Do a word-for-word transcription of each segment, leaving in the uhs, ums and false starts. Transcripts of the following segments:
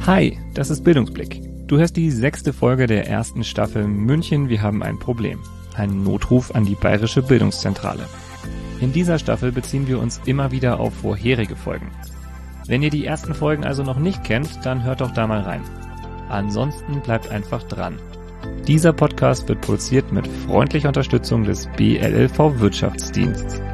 Hi, das ist Bildungsblick. Du hörst die sechste Folge der ersten Staffel München, wir haben ein Problem. Ein Notruf an die Bayerische Bildungszentrale. In dieser Staffel beziehen wir uns immer wieder auf vorherige Folgen. Wenn ihr die ersten Folgen also noch nicht kennt, dann hört doch da mal rein. Ansonsten bleibt einfach dran. Dieser Podcast wird produziert mit freundlicher Unterstützung des B L L V Wirtschaftsdienstes.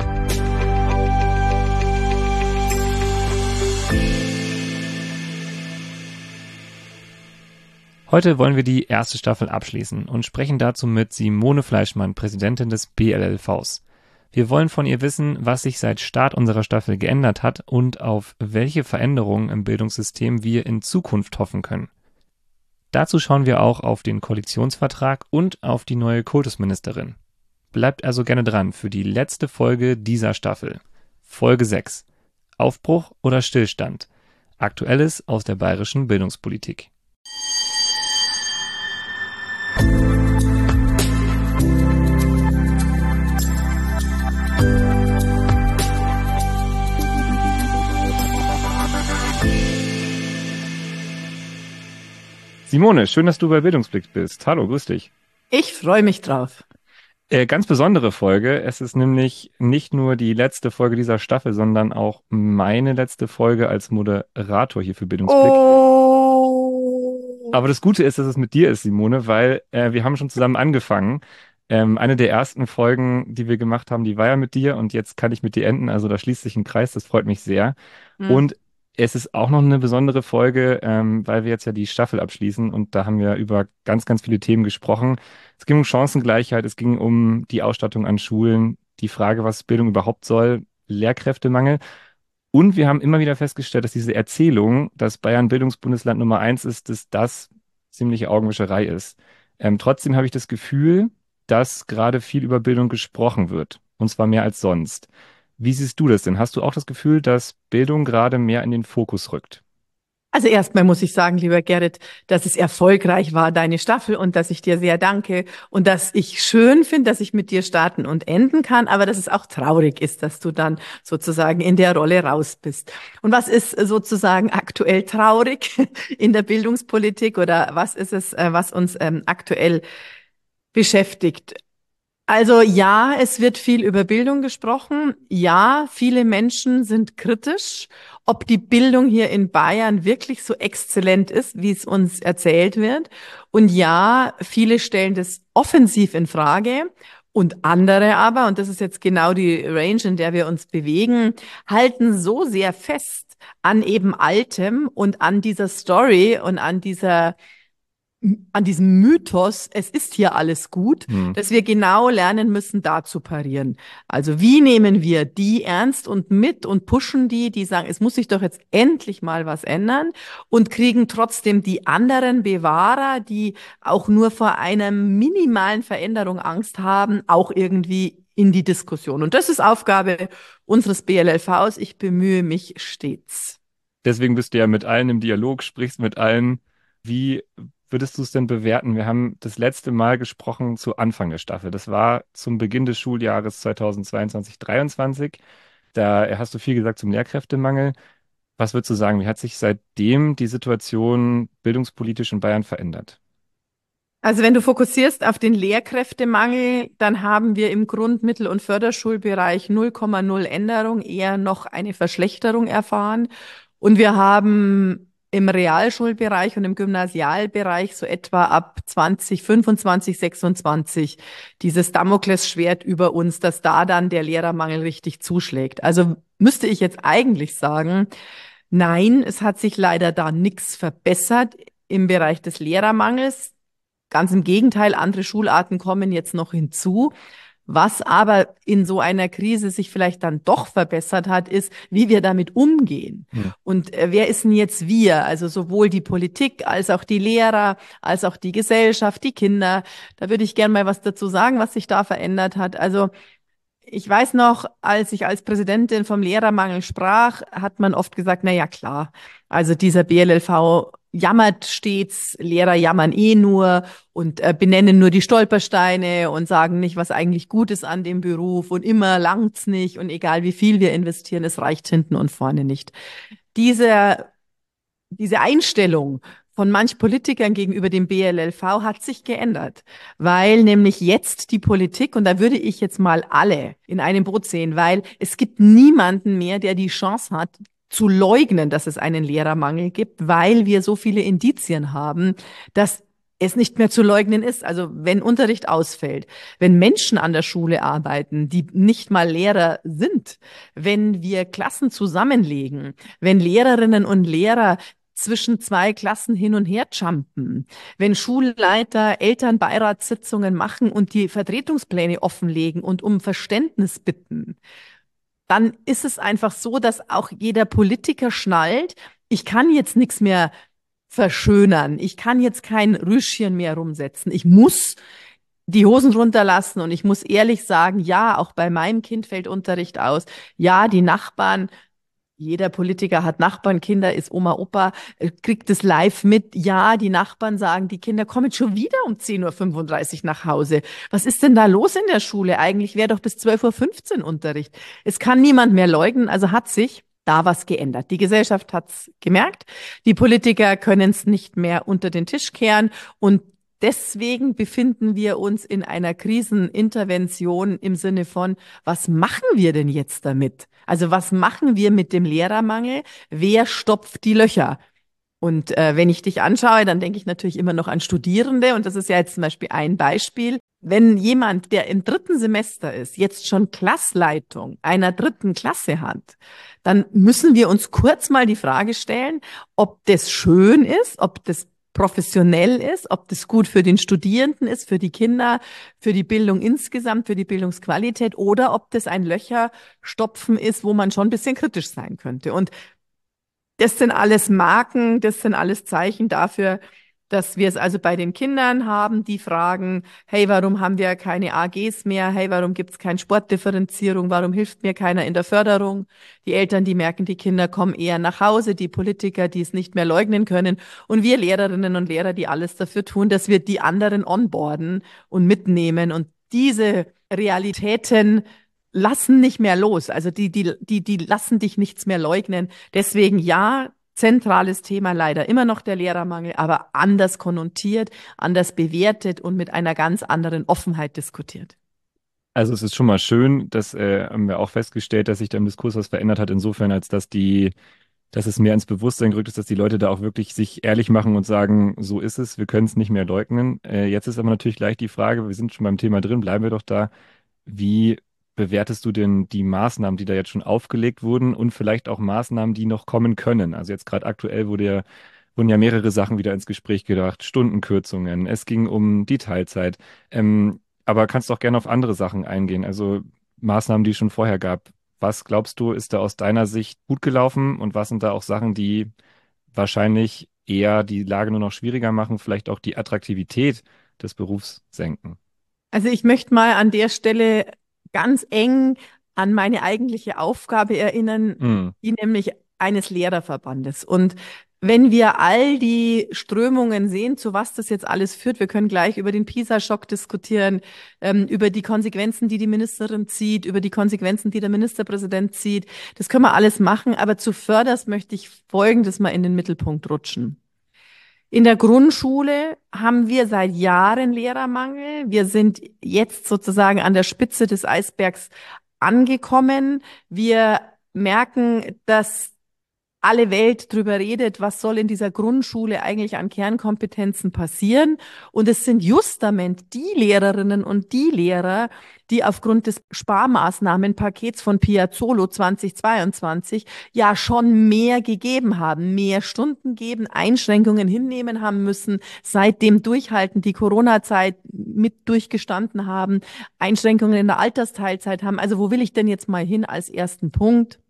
Heute wollen wir die erste Staffel abschließen und sprechen dazu mit Simone Fleischmann, Präsidentin des B L L Vs. Wir wollen von ihr wissen, was sich seit Start unserer Staffel geändert hat und auf welche Veränderungen im Bildungssystem wir in Zukunft hoffen können. Dazu schauen wir auch auf den Koalitionsvertrag und auf die neue Kultusministerin. Bleibt also gerne dran für die letzte Folge dieser Staffel. Folge sechs. Aufbruch oder Stillstand? Aktuelles aus der bayerischen Bildungspolitik. Simone, schön, dass du bei Bildungsblick bist. Hallo, grüß dich. Ich freue mich drauf. Äh, ganz besondere Folge. Es ist nämlich nicht nur die letzte Folge dieser Staffel, sondern auch meine letzte Folge als Moderator hier für Bildungsblick. Oh. Aber das Gute ist, dass es mit dir ist, Simone, weil äh, wir haben schon zusammen angefangen. Ähm, eine der ersten Folgen, die wir gemacht haben, die war ja mit dir und jetzt kann ich mit dir enden. Also da schließt sich ein Kreis, das freut mich sehr. Hm. Und es ist auch noch eine besondere Folge, ähm, weil wir jetzt ja die Staffel abschließen und da haben wir über ganz, ganz viele Themen gesprochen. Es ging um Chancengleichheit, es ging um die Ausstattung an Schulen, die Frage, was Bildung überhaupt soll, Lehrkräftemangel. Und wir haben immer wieder festgestellt, dass diese Erzählung, dass Bayern Bildungsbundesland Nummer eins ist, dass das ziemliche Augenwischerei ist. Ähm, trotzdem habe ich das Gefühl, dass gerade viel über Bildung gesprochen wird. Und zwar mehr als sonst. Wie siehst du das denn? Hast du auch das Gefühl, dass Bildung gerade mehr in den Fokus rückt? Also erstmal muss ich sagen, lieber Gerrit, dass es erfolgreich war, deine Staffel, und dass ich dir sehr danke und dass ich schön finde, dass ich mit dir starten und enden kann, aber dass es auch traurig ist, dass du dann sozusagen in der Rolle raus bist. Und was ist sozusagen aktuell traurig in der Bildungspolitik oder was ist es, was uns ähm, aktuell beschäftigt? Also ja, es wird viel über Bildung gesprochen. Ja, viele Menschen sind kritisch, ob die Bildung hier in Bayern wirklich so exzellent ist, wie es uns erzählt wird. Und ja, viele stellen das offensiv in Frage. Und andere aber, und das ist jetzt genau die Range, in der wir uns bewegen, halten so sehr fest an eben Altem und an dieser Story und an dieser an diesem Mythos, es ist hier alles gut, Hm. dass wir genau lernen müssen, da zu parieren. Also wie nehmen wir die ernst und mit und pushen die, die sagen, es muss sich doch jetzt endlich mal was ändern, und kriegen trotzdem die anderen Bewahrer, die auch nur vor einer minimalen Veränderung Angst haben, auch irgendwie in die Diskussion. Und das ist Aufgabe unseres B L L Vs. Ich bemühe mich stets. Deswegen bist du ja mit allen im Dialog, sprichst mit allen. Wie würdest du es denn bewerten? Wir haben das letzte Mal gesprochen zu Anfang der Staffel. Das war zum Beginn des Schuljahres zweitausendzweiundzwanzig dreiundzwanzig. Da hast du viel gesagt zum Lehrkräftemangel. Was würdest du sagen? Wie hat sich seitdem die Situation bildungspolitisch in Bayern verändert? Also wenn du fokussierst auf den Lehrkräftemangel, dann haben wir im Grund-, Mittel- und Förderschulbereich null Komma null Änderung, eher noch eine Verschlechterung erfahren. Und wir haben im Realschulbereich und im Gymnasialbereich so etwa ab zwanzig fünfundzwanzig, sechsundzwanzig dieses Damoklesschwert über uns, dass da dann der Lehrermangel richtig zuschlägt. Also müsste ich jetzt eigentlich sagen, nein, es hat sich leider da nichts verbessert im Bereich des Lehrermangels. Ganz im Gegenteil, andere Schularten kommen jetzt noch hinzu. Was aber in so einer Krise sich vielleicht dann doch verbessert hat, ist, wie wir damit umgehen. Hm. Und äh, wer ist denn jetzt wir? Also sowohl die Politik als auch die Lehrer, als auch die Gesellschaft, die Kinder. Da würde ich gerne mal was dazu sagen, was sich da verändert hat. Also ich weiß noch, als ich als Präsidentin vom Lehrermangel sprach, hat man oft gesagt, na ja, klar, also dieser B L L V jammert stets, Lehrer jammern eh nur und äh, benennen nur die Stolpersteine und sagen nicht, was eigentlich gut ist an dem Beruf, und immer langt's nicht und egal wie viel wir investieren, es reicht hinten und vorne nicht. Dieser diese Einstellung von manch Politikern gegenüber dem B L L V hat sich geändert, weil nämlich jetzt die Politik, und da würde ich jetzt mal alle in einem Boot sehen, weil es gibt niemanden mehr, der die Chance hat, zu leugnen, dass es einen Lehrermangel gibt, weil wir so viele Indizien haben, dass es nicht mehr zu leugnen ist. Also wenn Unterricht ausfällt, wenn Menschen an der Schule arbeiten, die nicht mal Lehrer sind, wenn wir Klassen zusammenlegen, wenn Lehrerinnen und Lehrer zwischen zwei Klassen hin und her jumpen, wenn Schulleiter Elternbeiratssitzungen machen und die Vertretungspläne offenlegen und um Verständnis bitten, dann ist es einfach so, dass auch jeder Politiker schnallt, ich kann jetzt nichts mehr verschönern, ich kann jetzt kein Rüschchen mehr rumsetzen, ich muss die Hosen runterlassen und ich muss ehrlich sagen, ja, auch bei meinem Kind fällt Unterricht aus, ja, die Nachbarn, jeder Politiker hat Nachbarn, Kinder, ist Oma, Opa, äh, kriegt es live mit. Ja, die Nachbarn sagen, die Kinder kommen schon wieder um zehn Uhr fünfunddreißig nach Hause. Was ist denn da los in der Schule? Eigentlich wäre doch bis zwölf Uhr fünfzehn Unterricht. Es kann niemand mehr leugnen, also hat sich da was geändert. Die Gesellschaft hat's gemerkt. Die Politiker können es nicht mehr unter den Tisch kehren und deswegen befinden wir uns in einer Krisenintervention im Sinne von, was machen wir denn jetzt damit? Also was machen wir mit dem Lehrermangel? Wer stopft die Löcher? Und äh, wenn ich dich anschaue, dann denke ich natürlich immer noch an Studierende. Und das ist ja jetzt zum Beispiel ein Beispiel. Wenn jemand, der im dritten Semester ist, jetzt schon Klassleitung einer dritten Klasse hat, dann müssen wir uns kurz mal die Frage stellen, ob das schön ist, ob das professionell ist, ob das gut für den Studierenden ist, für die Kinder, für die Bildung insgesamt, für die Bildungsqualität oder ob das ein Löcherstopfen ist, wo man schon ein bisschen kritisch sein könnte. Und das sind alles Marken, das sind alles Zeichen dafür, dass wir es also bei den Kindern haben, die fragen, hey, warum haben wir keine A Gs mehr? Hey, warum gibt es keine Sportdifferenzierung? Warum hilft mir keiner in der Förderung? Die Eltern, die merken, die Kinder kommen eher nach Hause, die Politiker, die es nicht mehr leugnen können und wir Lehrerinnen und Lehrer, die alles dafür tun, dass wir die anderen onboarden und mitnehmen und diese Realitäten lassen nicht mehr los. Also die, die, die, die lassen dich nichts mehr leugnen. Deswegen ja, zentrales Thema leider immer noch der Lehrermangel, aber anders konnotiert, anders bewertet und mit einer ganz anderen Offenheit diskutiert. Also es ist schon mal schön, das äh, haben wir auch festgestellt, dass sich da im Diskurs was verändert hat, insofern, als dass die, dass es mehr ins Bewusstsein gerückt ist, dass die Leute da auch wirklich sich ehrlich machen und sagen, so ist es, wir können es nicht mehr leugnen. Äh, jetzt ist aber natürlich gleich die Frage, wir sind schon beim Thema drin, bleiben wir doch da. Wie bewertest du denn die Maßnahmen, die da jetzt schon aufgelegt wurden und vielleicht auch Maßnahmen, die noch kommen können? Also jetzt gerade aktuell wurde ja, wurden ja mehrere Sachen wieder ins Gespräch gebracht, Stundenkürzungen, es ging um die Teilzeit. Ähm, aber kannst doch gerne auf andere Sachen eingehen, also Maßnahmen, die es schon vorher gab. Was glaubst du, ist da aus deiner Sicht gut gelaufen und was sind da auch Sachen, die wahrscheinlich eher die Lage nur noch schwieriger machen, vielleicht auch die Attraktivität des Berufs senken? Also ich möchte mal an der Stelle ganz eng an meine eigentliche Aufgabe erinnern, Hm. die nämlich eines Lehrerverbandes. Und wenn wir all die Strömungen sehen, zu was das jetzt alles führt, wir können gleich über den PISA-Schock diskutieren, ähm, über die Konsequenzen, die die Ministerin zieht, über die Konsequenzen, die der Ministerpräsident zieht. Das können wir alles machen, aber zuvörderst möchte ich Folgendes mal in den Mittelpunkt rutschen. In der Grundschule haben wir seit Jahren Lehrermangel. Wir sind jetzt sozusagen an der Spitze des Eisbergs angekommen. Wir merken, dass alle Welt drüber redet, was soll in dieser Grundschule eigentlich an Kernkompetenzen passieren. Und es sind justament die Lehrerinnen und die Lehrer, die aufgrund des Sparmaßnahmenpakets von Piazzolo zweitausendzweiundzwanzig ja schon mehr gegeben haben, mehr Stunden geben, Einschränkungen hinnehmen haben müssen, seitdem durchhalten, die Corona-Zeit mit durchgestanden haben, Einschränkungen in der Altersteilzeit haben. Also wo will ich denn jetzt mal hin als ersten Punkt?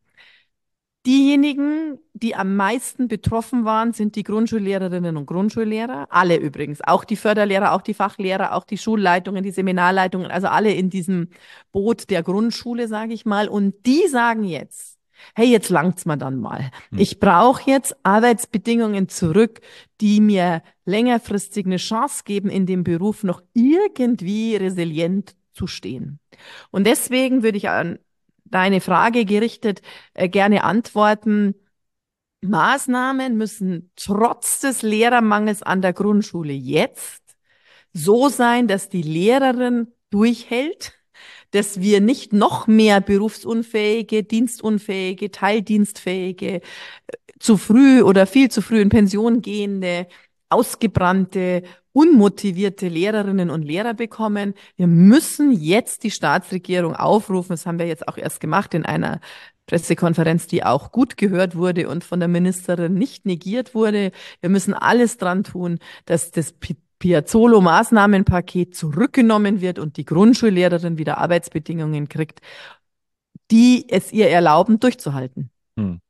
Diejenigen, die am meisten betroffen waren, sind die Grundschullehrerinnen und Grundschullehrer. Alle übrigens. Auch die Förderlehrer, auch die Fachlehrer, auch die Schulleitungen, die Seminarleitungen. Also alle in diesem Boot der Grundschule, sage ich mal. Und die sagen jetzt, hey, jetzt langt's mir dann mal. Hm. Ich brauche jetzt Arbeitsbedingungen zurück, die mir längerfristig eine Chance geben, in dem Beruf noch irgendwie resilient zu stehen. Und deswegen würde ich an deine Frage gerichtet äh, gerne antworten. Maßnahmen müssen trotz des Lehrermangels an der Grundschule jetzt so sein, dass die Lehrerin durchhält, dass wir nicht noch mehr berufsunfähige, dienstunfähige, teildienstfähige, zu früh oder viel zu früh in Pension gehende, ausgebrannte, unmotivierte Lehrerinnen und Lehrer bekommen. Wir müssen jetzt die Staatsregierung aufrufen. Das haben wir jetzt auch erst gemacht in einer Pressekonferenz, die auch gut gehört wurde und von der Ministerin nicht negiert wurde. Wir müssen alles dran tun, dass das Piazzolo-Maßnahmenpaket zurückgenommen wird und die Grundschullehrerin wieder Arbeitsbedingungen kriegt, die es ihr erlauben, durchzuhalten. Hm.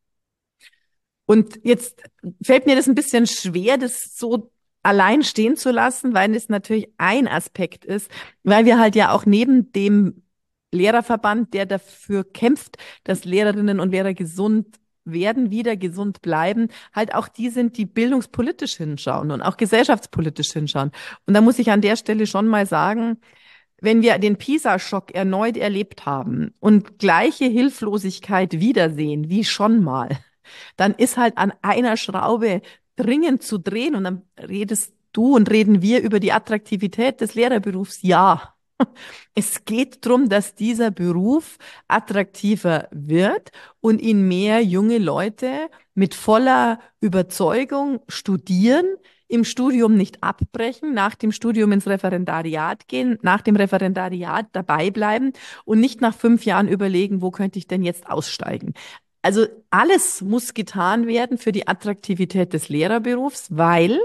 Und jetzt fällt mir das ein bisschen schwer, das so allein stehen zu lassen, weil es natürlich ein Aspekt ist, weil wir halt ja auch neben dem Lehrerverband, der dafür kämpft, dass Lehrerinnen und Lehrer gesund werden, wieder gesund bleiben, halt auch die sind, die bildungspolitisch hinschauen und auch gesellschaftspolitisch hinschauen. Und da muss ich an der Stelle schon mal sagen, wenn wir den PISA-Schock erneut erlebt haben und gleiche Hilflosigkeit wiedersehen wie schon mal, dann ist halt an einer Schraube dringend zu drehen und dann redest du und reden wir über die Attraktivität des Lehrerberufs. Ja, es geht darum, dass dieser Beruf attraktiver wird und ihn mehr junge Leute mit voller Überzeugung studieren, im Studium nicht abbrechen, nach dem Studium ins Referendariat gehen, nach dem Referendariat dabei bleiben und nicht nach fünf Jahren überlegen, wo könnte ich denn jetzt aussteigen. Also alles muss getan werden für die Attraktivität des Lehrerberufs, weil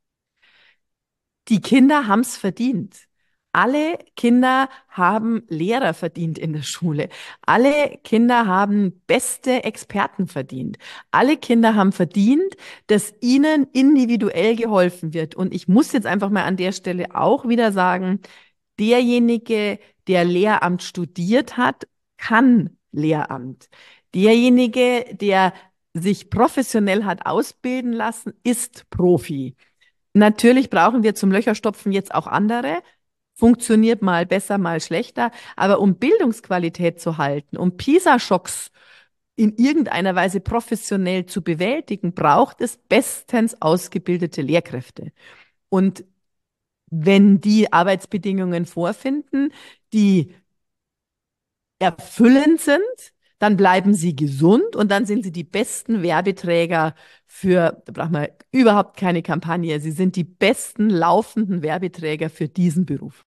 die Kinder haben es verdient. Alle Kinder haben Lehrer verdient in der Schule. Alle Kinder haben beste Experten verdient. Alle Kinder haben verdient, dass ihnen individuell geholfen wird. Und ich muss jetzt einfach mal an der Stelle auch wieder sagen, derjenige, der Lehramt studiert hat, kann Lehramt. Derjenige, der sich professionell hat ausbilden lassen, ist Profi. Natürlich brauchen wir zum Löcherstopfen jetzt auch andere. Funktioniert mal besser, mal schlechter. Aber um Bildungsqualität zu halten, um PISA-Schocks in irgendeiner Weise professionell zu bewältigen, braucht es bestens ausgebildete Lehrkräfte. Und wenn die Arbeitsbedingungen vorfinden, die erfüllend sind, dann bleiben sie gesund und dann sind sie die besten Werbeträger für, da braucht man überhaupt keine Kampagne, sie sind die besten laufenden Werbeträger für diesen Beruf.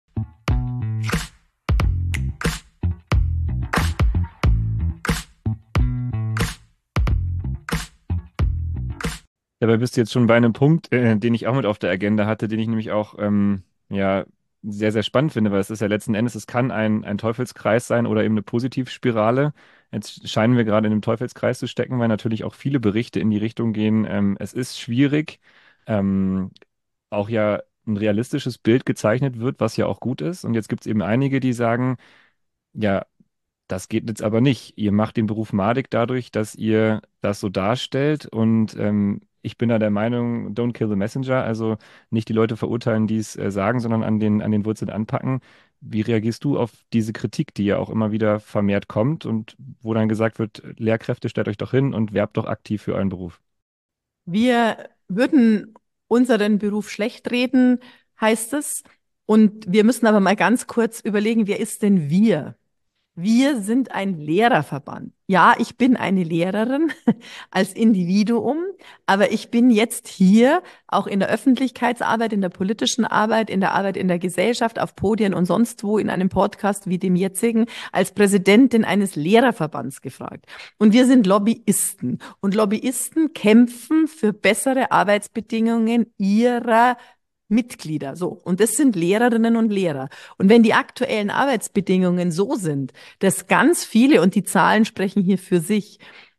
Dabei bist du jetzt schon bei einem Punkt, äh, den ich auch mit auf der Agenda hatte, den ich nämlich auch ähm, ja, sehr, sehr spannend finde, weil es ist ja letzten Endes, es kann ein, ein Teufelskreis sein oder eben eine Positivspirale. Jetzt scheinen wir gerade in einem Teufelskreis zu stecken, weil natürlich auch viele Berichte in die Richtung gehen, ähm, es ist schwierig, ähm, auch ja ein realistisches Bild gezeichnet wird, was ja auch gut ist. Und jetzt gibt es eben einige, die sagen, ja, das geht jetzt aber nicht. Ihr macht den Beruf madig dadurch, dass ihr das so darstellt. Und ähm, ich bin da der Meinung, don't kill the messenger. Also nicht die Leute verurteilen, die es äh, sagen, sondern an den, an den Wurzeln anpacken. Wie reagierst du auf diese Kritik, die ja auch immer wieder vermehrt kommt und wo dann gesagt wird, Lehrkräfte, stellt euch doch hin und werbt doch aktiv für euren Beruf? Wir würden unseren Beruf schlecht reden, heißt es. Und wir müssen aber mal ganz kurz überlegen, wer ist denn wir? Wir sind ein Lehrerverband. Ja, ich bin eine Lehrerin als Individuum, aber ich bin jetzt hier auch in der Öffentlichkeitsarbeit, in der politischen Arbeit, in der Arbeit in der Gesellschaft, auf Podien und sonst wo in einem Podcast wie dem jetzigen als Präsidentin eines Lehrerverbands gefragt. Und wir sind Lobbyisten. Und Lobbyisten kämpfen für bessere Arbeitsbedingungen ihrer Mitglieder, so. Und das sind Lehrerinnen und Lehrer. Und wenn die aktuellen Arbeitsbedingungen so sind, dass ganz viele, und die Zahlen sprechen hier für sich,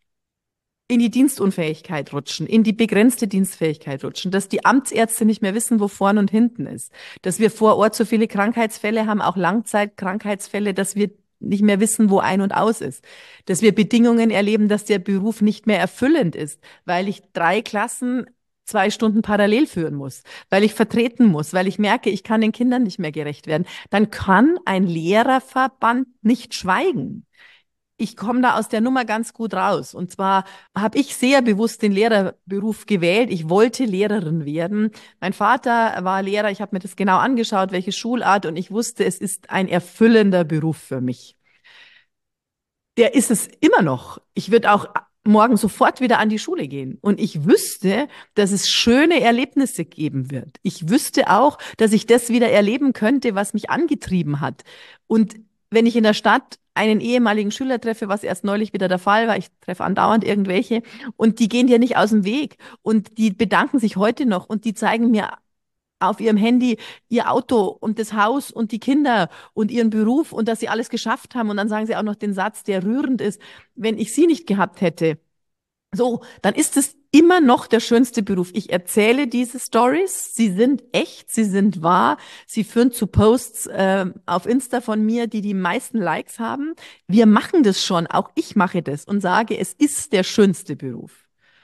in die Dienstunfähigkeit rutschen, in die begrenzte Dienstfähigkeit rutschen, dass die Amtsärzte nicht mehr wissen, wo vorn und hinten ist, dass wir vor Ort so viele Krankheitsfälle haben, auch Langzeitkrankheitsfälle, dass wir nicht mehr wissen, wo ein und aus ist, dass wir Bedingungen erleben, dass der Beruf nicht mehr erfüllend ist, weil ich drei Klassen zwei Stunden parallel führen muss, weil ich vertreten muss, weil ich merke, ich kann den Kindern nicht mehr gerecht werden, dann kann ein Lehrerverband nicht schweigen. ich komme da aus der Nummer ganz gut raus. Und zwar habe ich sehr bewusst den Lehrerberuf gewählt. Ich wollte Lehrerin werden. Mein Vater war Lehrer. Ich habe mir das genau angeschaut, welche Schulart. Und ich wusste, es ist ein erfüllender Beruf für mich. Der ist es immer noch. Ich würde auch morgen sofort wieder an die Schule gehen. Und ich wüsste, dass es schöne Erlebnisse geben wird. Ich wüsste auch, dass ich das wieder erleben könnte, was mich angetrieben hat. Und wenn ich in der Stadt einen ehemaligen Schüler treffe, was erst neulich wieder der Fall war, ich treffe andauernd irgendwelche, und die gehen dir nicht aus dem Weg und die bedanken sich heute noch und die zeigen mir auf ihrem Handy ihr Auto und das Haus und die Kinder und ihren Beruf und dass sie alles geschafft haben. Und dann sagen sie auch noch den Satz, der rührend ist: Wenn ich sie nicht gehabt hätte, so, dann ist es immer noch der schönste Beruf. Ich erzähle diese Stories, sie sind echt, sie sind wahr, sie führen zu Posts äh, auf Insta von mir, die die meisten Likes haben. Wir machen das schon, auch ich mache das und sage, es ist der schönste Beruf.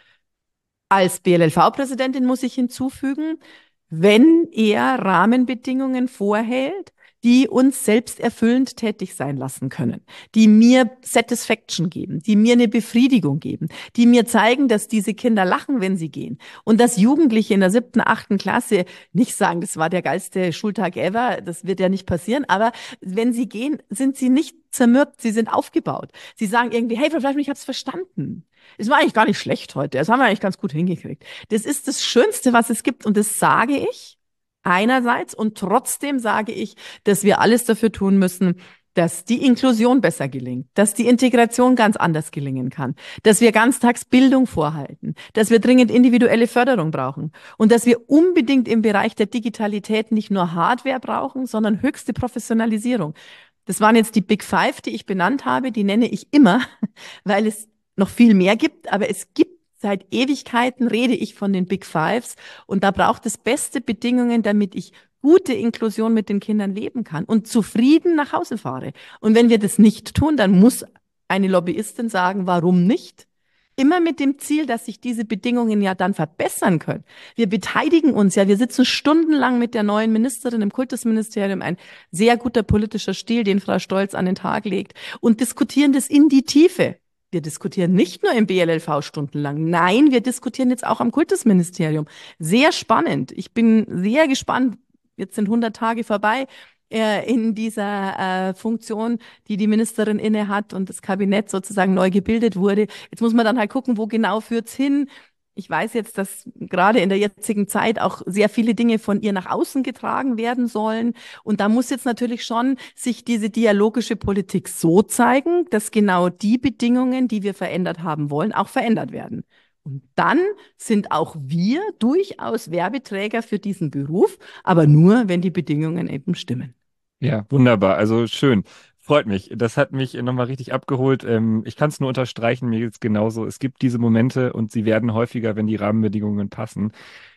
Als B L L V-Präsidentin muss ich hinzufügen, wenn er Rahmenbedingungen vorhält, die uns selbsterfüllend tätig sein lassen können, die mir Satisfaction geben, die mir eine Befriedigung geben, die mir zeigen, dass diese Kinder lachen, wenn sie gehen und dass Jugendliche in der siebten, achten Klasse nicht sagen, das war der geilste Schultag ever, das wird ja nicht passieren, aber wenn sie gehen, sind sie nicht zermürbt, sie sind aufgebaut. Sie sagen irgendwie, hey, Frau Fleischmann, ich habe es verstanden. Es war eigentlich gar nicht schlecht heute, das haben wir eigentlich ganz gut hingekriegt. Das ist das Schönste, was es gibt und das sage ich einerseits und trotzdem sage ich, dass wir alles dafür tun müssen, dass die Inklusion besser gelingt, dass die Integration ganz anders gelingen kann, dass wir Ganztagsbildung vorhalten, dass wir dringend individuelle Förderung brauchen und dass wir unbedingt im Bereich der Digitalität nicht nur Hardware brauchen, sondern höchste Professionalisierung. Das waren jetzt die Big Five, die ich benannt habe, die nenne ich immer, weil es noch viel mehr gibt, aber es gibt seit Ewigkeiten rede ich von den Big Fives und da braucht es beste Bedingungen, damit ich gute Inklusion mit den Kindern leben kann und zufrieden nach Hause fahre. Und wenn wir das nicht tun, dann muss eine Lobbyistin sagen, warum nicht? Immer mit dem Ziel, dass sich diese Bedingungen ja dann verbessern können. Wir beteiligen uns ja, wir sitzen stundenlang mit der neuen Ministerin im Kultusministerium, ein sehr guter politischer Stil, den Frau Stolz an den Tag legt, und diskutieren das in die Tiefe. Wir diskutieren nicht nur im B L L V stundenlang. Nein, wir diskutieren jetzt auch am Kultusministerium. Sehr spannend. Ich bin sehr gespannt. Jetzt sind hundert Tage vorbei äh, in dieser äh, Funktion, die die Ministerin inne hat und das Kabinett sozusagen neu gebildet wurde. Jetzt muss man dann halt gucken, wo genau führt's hin. Ich weiß jetzt, dass gerade in der jetzigen Zeit auch sehr viele Dinge von ihr nach außen getragen werden sollen. Und da muss jetzt natürlich schon sich diese dialogische Politik so zeigen, dass genau die Bedingungen, die wir verändert haben wollen, auch verändert werden. Und dann sind auch wir durchaus Werbeträger für diesen Beruf, aber nur, wenn die Bedingungen eben stimmen. Ja, wunderbar. Also schön. Freut mich. Das hat mich nochmal richtig abgeholt. Ähm, ich kann es nur unterstreichen, mir geht's genauso. Es gibt diese Momente und sie werden häufiger, wenn die Rahmenbedingungen passen.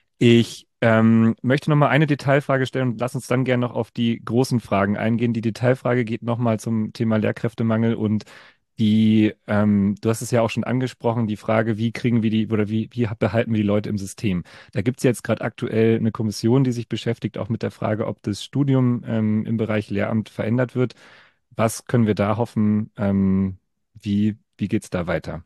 Ich ähm, möchte nochmal eine Detailfrage stellen und lass uns dann gerne noch auf die großen Fragen eingehen. Die Detailfrage geht nochmal zum Thema Lehrkräftemangel und die, ähm, du hast es ja auch schon angesprochen, die Frage, wie kriegen wir die oder wie, wie behalten wir die Leute im System? Da gibt es jetzt gerade aktuell eine Kommission, die sich beschäftigt, auch mit der Frage, ob das Studium ähm, im Bereich Lehramt verändert wird. Was können wir da hoffen? Ähm, wie, wie geht's da weiter?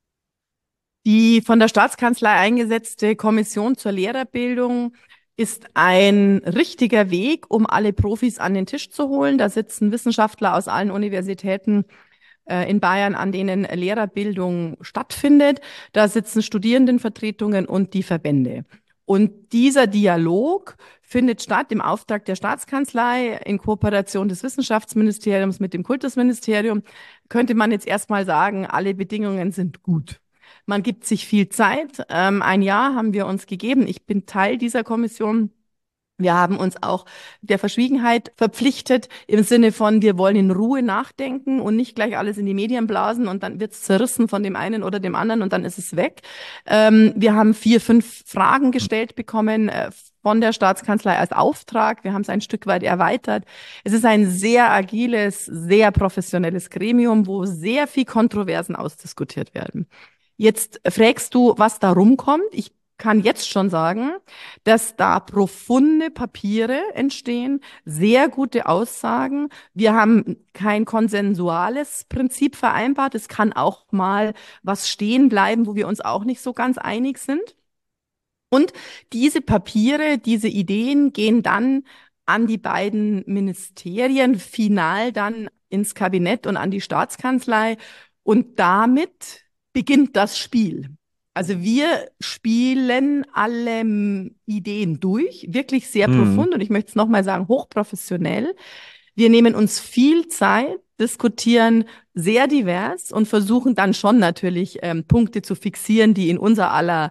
Die von der Staatskanzlei eingesetzte Kommission zur Lehrerbildung ist ein richtiger Weg, um alle Profis an den Tisch zu holen. Da sitzen Wissenschaftler aus allen Universitäten äh, in Bayern, an denen Lehrerbildung stattfindet. Da sitzen Studierendenvertretungen und die Verbände. Und dieser Dialog findet statt im Auftrag der Staatskanzlei in Kooperation des Wissenschaftsministeriums mit dem Kultusministerium. Könnte man jetzt erstmal sagen, alle Bedingungen sind gut. Man gibt sich viel Zeit. Ähm, ein Jahr haben wir uns gegeben. Ich bin Teil dieser Kommission. Wir haben uns auch der Verschwiegenheit verpflichtet im Sinne von, wir wollen in Ruhe nachdenken und nicht gleich alles in die Medien blasen und dann wird es zerrissen von dem einen oder dem anderen und dann ist es weg. Ähm, wir haben vier, fünf Fragen gestellt bekommen äh, von der Staatskanzlei als Auftrag. Wir haben es ein Stück weit erweitert. Es ist ein sehr agiles, sehr professionelles Gremium, wo sehr viel Kontroversen ausdiskutiert werden. Jetzt fragst du, was da rumkommt. Ich kann jetzt schon sagen, dass da profunde Papiere entstehen, sehr gute Aussagen. Wir haben kein konsensuales Prinzip vereinbart. Es kann auch mal was stehen bleiben, wo wir uns auch nicht so ganz einig sind. Und diese Papiere, diese Ideen gehen dann an die beiden Ministerien, final dann ins Kabinett und an die Staatskanzlei. Und damit beginnt das Spiel. Also wir spielen alle Ideen durch, wirklich sehr Mhm. profund und ich möchte es nochmal sagen, hochprofessionell. Wir nehmen uns viel Zeit, diskutieren sehr divers und versuchen dann schon natürlich ähm, Punkte zu fixieren, die in unser aller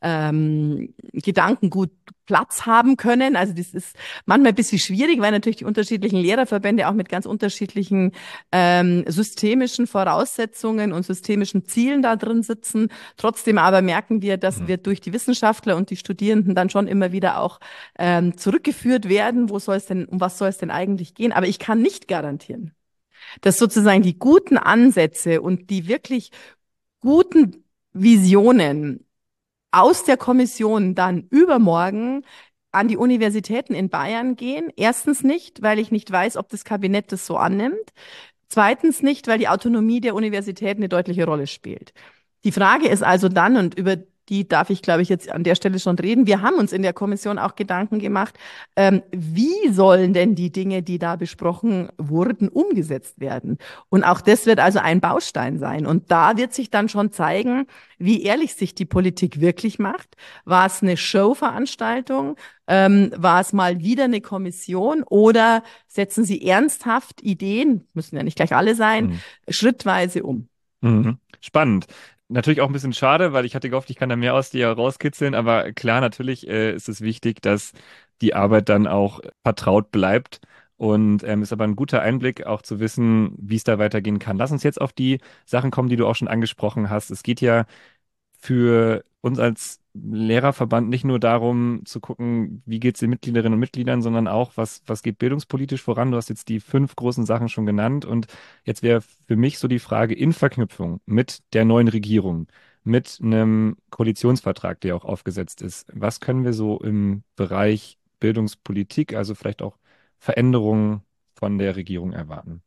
ähm, Gedankengut Platz haben können. Also das ist manchmal ein bisschen schwierig, weil natürlich die unterschiedlichen Lehrerverbände auch mit ganz unterschiedlichen ähm, systemischen Voraussetzungen und systemischen Zielen da drin sitzen. Trotzdem aber merken wir, dass Mhm. wir durch die Wissenschaftler und die Studierenden dann schon immer wieder auch ähm, zurückgeführt werden. Wo soll es denn, um was soll es denn eigentlich gehen? Aber ich kann nicht garantieren, dass sozusagen die guten Ansätze und die wirklich guten Visionen aus der Kommission dann übermorgen an die Universitäten in Bayern gehen. Erstens nicht, weil ich nicht weiß, ob das Kabinett das so annimmt. Zweitens nicht, weil die Autonomie der Universitäten eine deutliche Rolle spielt. Die Frage ist also dann, und über die darf ich, glaube ich, jetzt an der Stelle schon reden. Wir haben uns in der Kommission auch Gedanken gemacht, ähm, wie sollen denn die Dinge, die da besprochen wurden, umgesetzt werden? Und auch das wird also ein Baustein sein. Und da wird sich dann schon zeigen, wie ehrlich sich die Politik wirklich macht. War es eine Showveranstaltung? Ähm, war es mal wieder eine Kommission? Oder setzen Sie ernsthaft Ideen, müssen ja nicht gleich alle sein, Mhm. schrittweise um? Mhm. Spannend. Natürlich auch ein bisschen schade, weil ich hatte gehofft, ich kann da mehr aus dir rauskitzeln, aber klar, natürlich äh, ist es wichtig, dass die Arbeit dann auch vertraut bleibt und ähm, ist aber ein guter Einblick, auch zu wissen, wie es da weitergehen kann. Lass uns jetzt auf die Sachen kommen, die du auch schon angesprochen hast. Es geht ja für uns als Lehrerverband nicht nur darum zu gucken, wie geht es den Mitgliederinnen und Mitgliedern, sondern auch, was, was geht bildungspolitisch voran. Du hast jetzt die fünf großen Sachen schon genannt und jetzt wäre für mich so die Frage in Verknüpfung mit der neuen Regierung, mit einem Koalitionsvertrag, der auch aufgesetzt ist. Was können wir so im Bereich Bildungspolitik, also vielleicht auch Veränderungen von der Regierung erwarten?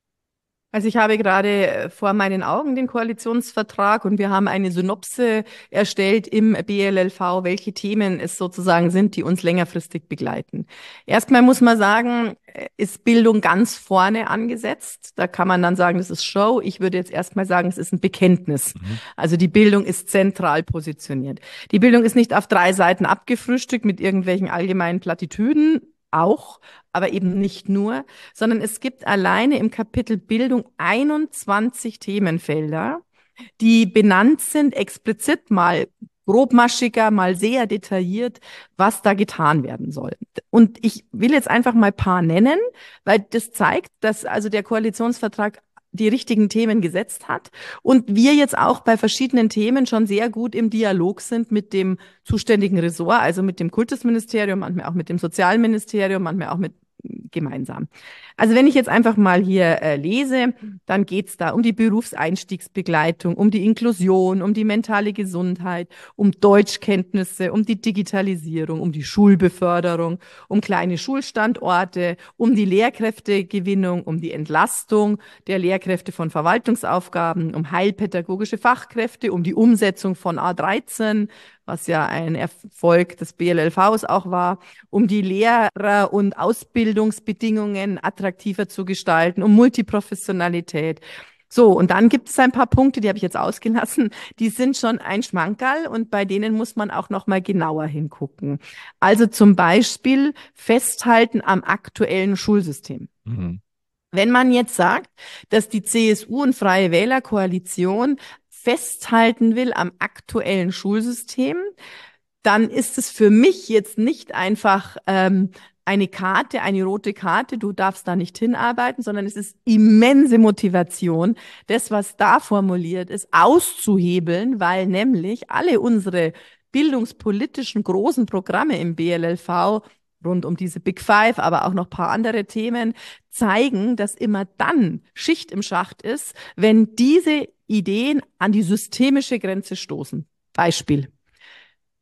Also ich habe gerade äh, vor meinen Augen den Koalitionsvertrag und wir haben eine Synopse erstellt im B L L V, welche Themen es sozusagen sind, die uns längerfristig begleiten. Erstmal muss man sagen, äh, ist Bildung ganz vorne angesetzt. Da kann man dann sagen, das ist Show. Ich würde jetzt erstmal sagen, es ist ein Bekenntnis. Mhm. Also die Bildung ist zentral positioniert. Die Bildung ist nicht auf drei Seiten abgefrühstückt mit irgendwelchen allgemeinen Plattitüden, auch, aber eben nicht nur, sondern es gibt alleine im Kapitel Bildung einundzwanzig Themenfelder, die benannt sind, explizit mal grobmaschiger, mal sehr detailliert, was da getan werden soll. Und ich will jetzt einfach mal ein paar nennen, weil das zeigt, dass also der Koalitionsvertrag die richtigen Themen gesetzt hat und wir jetzt auch bei verschiedenen Themen schon sehr gut im Dialog sind mit dem zuständigen Ressort, also mit dem Kultusministerium, manchmal auch mit dem Sozialministerium, manchmal auch mit gemeinsam. Also wenn ich jetzt einfach mal hier äh, lese, dann geht's da um die Berufseinstiegsbegleitung, um die Inklusion, um die mentale Gesundheit, um Deutschkenntnisse, um die Digitalisierung, um die Schulbeförderung, um kleine Schulstandorte, um die Lehrkräftegewinnung, um die Entlastung der Lehrkräfte von Verwaltungsaufgaben, um heilpädagogische Fachkräfte, um die Umsetzung von A dreizehn, was ja ein Erfolg des B L L Vs auch war, um die Lehrer- und Ausbildungsbedingungen attraktiver zu gestalten, um Multiprofessionalität. So, und dann gibt es ein paar Punkte, die habe ich jetzt ausgelassen, die sind schon ein Schmankerl und bei denen muss man auch noch mal genauer hingucken. Also zum Beispiel festhalten am aktuellen Schulsystem. Mhm. Wenn man jetzt sagt, dass die C S U und Freie Wähler-Koalition festhalten will am aktuellen Schulsystem, dann ist es für mich jetzt nicht einfach ähm, eine Karte, eine rote Karte, du darfst da nicht hinarbeiten, sondern es ist immense Motivation, das, was da formuliert ist, auszuhebeln, weil nämlich alle unsere bildungspolitischen großen Programme im B L L V rund um diese Big Five, aber auch noch paar andere Themen, zeigen, dass immer dann Schicht im Schacht ist, wenn diese Ideen an die systemische Grenze stoßen. Beispiel.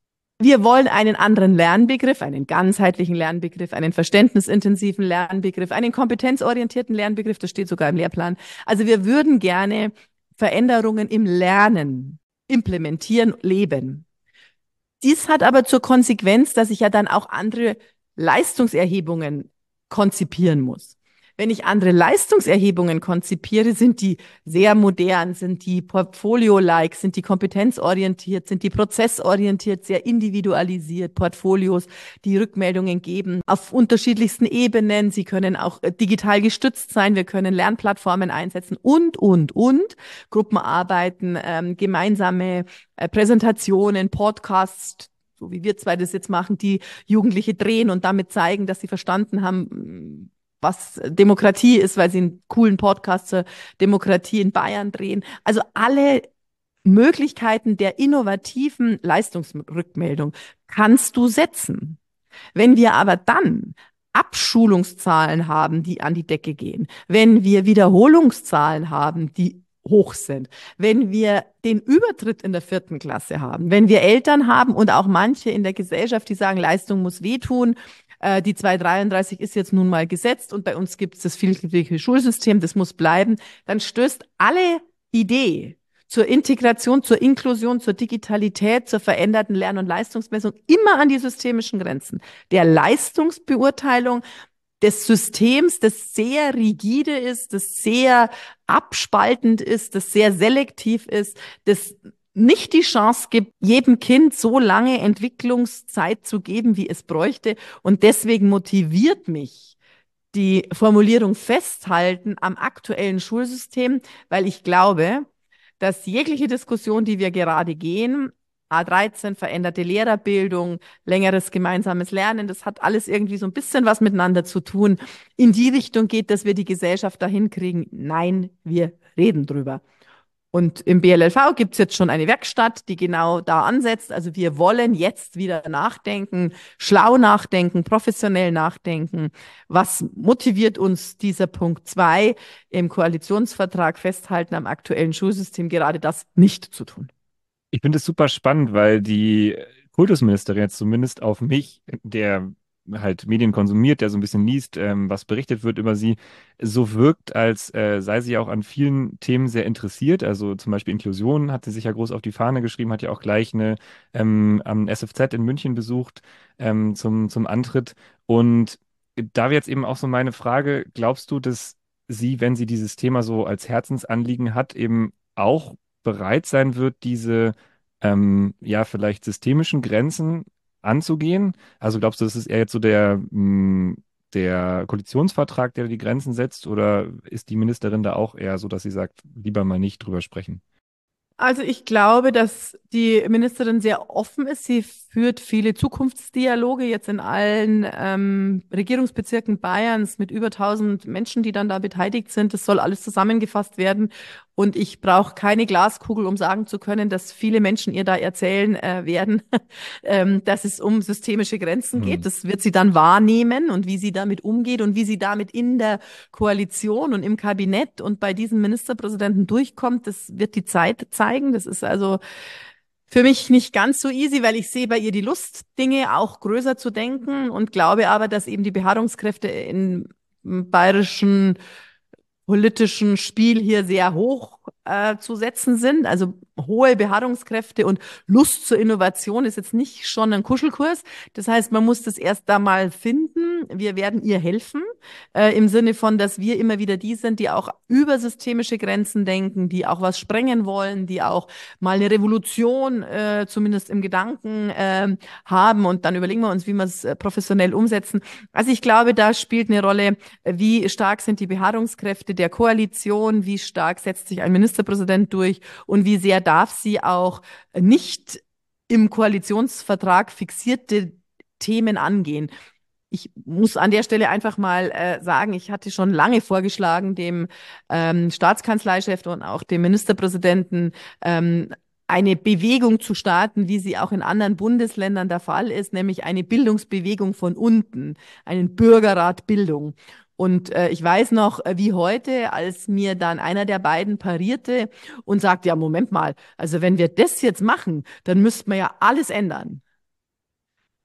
Wir wollen einen anderen Lernbegriff, einen ganzheitlichen Lernbegriff, einen verständnisintensiven Lernbegriff, einen kompetenzorientierten Lernbegriff, das steht sogar im Lehrplan. Also wir würden gerne Veränderungen im Lernen implementieren, leben. Dies hat aber zur Konsequenz, dass ich ja dann auch andere Leistungserhebungen konzipieren muss. Wenn ich andere Leistungserhebungen konzipiere, sind die sehr modern, sind die Portfolio-like, sind die kompetenzorientiert, sind die prozessorientiert, sehr individualisiert, Portfolios, die Rückmeldungen geben auf unterschiedlichsten Ebenen. Sie können auch digital gestützt sein, wir können Lernplattformen einsetzen und, und, und, Gruppenarbeiten, ähm, gemeinsame äh, Präsentationen, Podcasts, so wie wir zwei das jetzt machen, die Jugendliche drehen und damit zeigen, dass sie verstanden haben, was Demokratie ist, weil sie einen coolen Podcast zur Demokratie in Bayern drehen. Also alle Möglichkeiten der innovativen Leistungsrückmeldung kannst du setzen. Wenn wir aber dann Abschulungszahlen haben, die an die Decke gehen, wenn wir Wiederholungszahlen haben, die hoch sind, wenn wir den Übertritt in der vierten Klasse haben, wenn wir Eltern haben und auch manche in der Gesellschaft, die sagen, Leistung muss wehtun, die zweihundertdreiunddreißig ist jetzt nun mal gesetzt und bei uns gibt es das vielfältige Schulsystem, das muss bleiben, dann stößt alle Idee zur Integration, zur Inklusion, zur Digitalität, zur veränderten Lern- und Leistungsmessung immer an die systemischen Grenzen der Leistungsbeurteilung, des Systems, das sehr rigide ist, das sehr abspaltend ist, das sehr selektiv ist, das nicht die Chance gibt, jedem Kind so lange Entwicklungszeit zu geben, wie es bräuchte. Und deswegen motiviert mich die Formulierung festhalten am aktuellen Schulsystem, weil ich glaube, dass jegliche Diskussion, die wir gerade gehen, A dreizehn, veränderte Lehrerbildung, längeres gemeinsames Lernen, das hat alles irgendwie so ein bisschen was miteinander zu tun, in die Richtung geht, dass wir die Gesellschaft dahin kriegen. Nein, wir reden drüber. Und im B L L V gibt es jetzt schon eine Werkstatt, die genau da ansetzt. Also wir wollen jetzt wieder nachdenken, schlau nachdenken, professionell nachdenken. Was motiviert uns dieser Punkt zwei im Koalitionsvertrag festhalten am aktuellen Schulsystem, gerade das nicht zu tun? Ich finde es super spannend, weil die Kultusministerin jetzt zumindest auf mich, der halt Medien konsumiert, der so ein bisschen liest, ähm, was berichtet wird über sie, so wirkt, als äh, sei sie auch an vielen Themen sehr interessiert. Also zum Beispiel Inklusion hat sie sich ja groß auf die Fahne geschrieben, hat ja auch gleich eine ähm, am S F Z in München besucht ähm, zum, zum Antritt. Und da wäre jetzt eben auch so meine Frage, glaubst du, dass sie, wenn sie dieses Thema so als Herzensanliegen hat, eben auch bereit sein wird, diese ähm, ja vielleicht systemischen Grenzen anzugehen? Also glaubst du, das ist eher jetzt so der, mh, der Koalitionsvertrag, der die Grenzen setzt, oder ist die Ministerin da auch eher so, dass sie sagt, lieber mal nicht drüber sprechen? Also ich glaube, dass die Ministerin sehr offen ist. Sie führt viele Zukunftsdialoge jetzt in allen ähm, Regierungsbezirken Bayerns mit über tausend Menschen, die dann da beteiligt sind. Das soll alles zusammengefasst werden. Und ich brauche keine Glaskugel, um sagen zu können, dass viele Menschen ihr da erzählen äh, werden, ähm, dass es um systemische Grenzen Hm. geht. Das wird sie dann wahrnehmen und wie sie damit umgeht und wie sie damit in der Koalition und im Kabinett und bei diesen Ministerpräsidenten durchkommt. Das wird die Zeit zeigen. Das ist also für mich nicht ganz so easy, weil ich sehe bei ihr die Lust, Dinge auch größer zu denken und glaube aber, dass eben die Beharrungskräfte in im bayerischen politischen Spiel hier sehr hoch äh, zu setzen sind. Also hohe Beharrungskräfte und Lust zur Innovation ist jetzt nicht schon ein Kuschelkurs. Das heißt, man muss das erst da mal finden. Wir werden ihr helfen, äh, im Sinne von, dass wir immer wieder die sind, die auch über systemische Grenzen denken, die auch was sprengen wollen, die auch mal eine Revolution, äh, zumindest im Gedanken, äh, haben. Und dann überlegen wir uns, wie wir es äh, professionell umsetzen. Also ich glaube, da spielt eine Rolle, wie stark sind die Beharrungskräfte der Koalition, wie stark setzt sich ein Ministerpräsident durch und wie sehr darf sie auch nicht im Koalitionsvertrag fixierte Themen angehen. Ich muss an der Stelle einfach mal äh, sagen, ich hatte schon lange vorgeschlagen, dem ähm, Staatskanzleichef und auch dem Ministerpräsidenten ähm, eine Bewegung zu starten, wie sie auch in anderen Bundesländern der Fall ist, nämlich eine Bildungsbewegung von unten, einen Bürgerrat Bildung. Und äh, ich weiß noch, äh, wie heute, als mir dann einer der beiden parierte und sagte, ja, Moment mal, also wenn wir das jetzt machen, dann müssten wir ja alles ändern.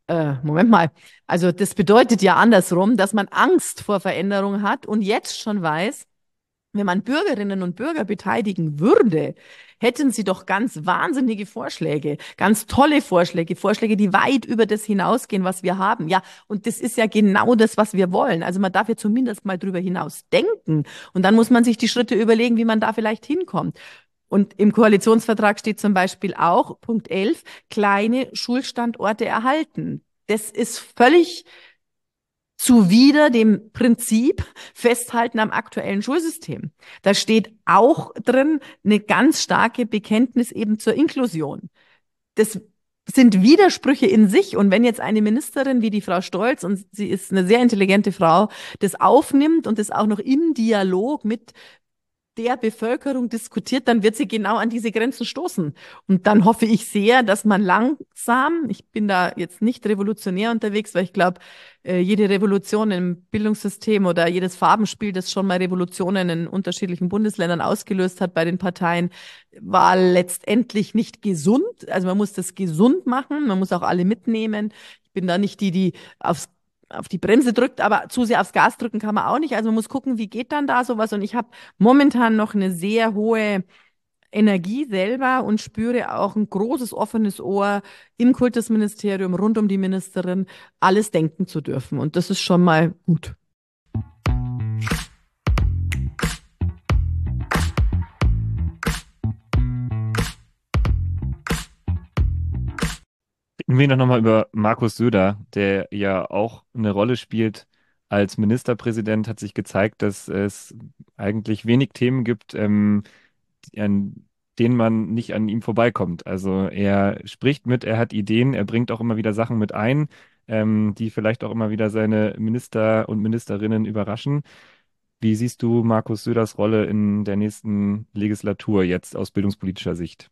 Äh, Moment mal. Also das bedeutet ja andersrum, dass man Angst vor Veränderung hat und jetzt schon weiß, wenn man Bürgerinnen und Bürger beteiligen würde, hätten sie doch ganz wahnsinnige Vorschläge, ganz tolle Vorschläge, Vorschläge, die weit über das hinausgehen, was wir haben. Ja, und das ist ja genau das, was wir wollen. Also man darf ja zumindest mal drüber hinaus denken. Und dann muss man sich die Schritte überlegen, wie man da vielleicht hinkommt. Und im Koalitionsvertrag steht zum Beispiel auch, Punkt elf, kleine Schulstandorte erhalten. Das ist völlig zuwider dem Prinzip Festhalten am aktuellen Schulsystem. Da steht auch drin eine ganz starke Bekenntnis eben zur Inklusion. Das sind Widersprüche in sich. Und wenn jetzt eine Ministerin wie die Frau Stolz, und sie ist eine sehr intelligente Frau, das aufnimmt und das auch noch im Dialog mit der Bevölkerung diskutiert, dann wird sie genau an diese Grenzen stoßen. Und dann hoffe ich sehr, dass man langsam, ich bin da jetzt nicht revolutionär unterwegs, weil ich glaube, jede Revolution im Bildungssystem oder jedes Farbenspiel, das schon mal Revolutionen in unterschiedlichen Bundesländern ausgelöst hat bei den Parteien, war letztendlich nicht gesund. Also man muss das gesund machen, man muss auch alle mitnehmen. Ich bin da nicht die, die aufs auf die Bremse drückt, aber zu sehr aufs Gas drücken kann man auch nicht. Also man muss gucken, wie geht dann da sowas. Und ich habe momentan noch eine sehr hohe Energie selber und spüre auch ein großes offenes Ohr im Kultusministerium rund um die Ministerin, alles denken zu dürfen. Und das ist schon mal gut. Reden wir doch nochmal über Markus Söder, der ja auch eine Rolle spielt als Ministerpräsident, hat sich gezeigt, dass es eigentlich wenig Themen gibt, ähm, an denen man nicht an ihm vorbeikommt. Also er spricht mit, er hat Ideen, er bringt auch immer wieder Sachen mit ein, ähm, die vielleicht auch immer wieder seine Minister und Ministerinnen überraschen. Wie siehst du Markus Söders Rolle in der nächsten Legislatur jetzt aus bildungspolitischer Sicht?